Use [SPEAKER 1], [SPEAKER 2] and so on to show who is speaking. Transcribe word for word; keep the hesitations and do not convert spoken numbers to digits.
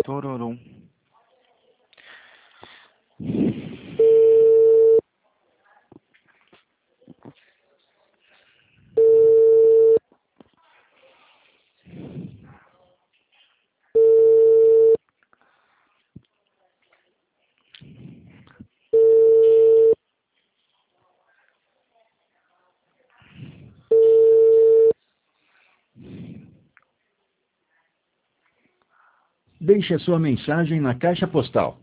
[SPEAKER 1] Tororum.
[SPEAKER 2] Deixe a sua mensagem na caixa postal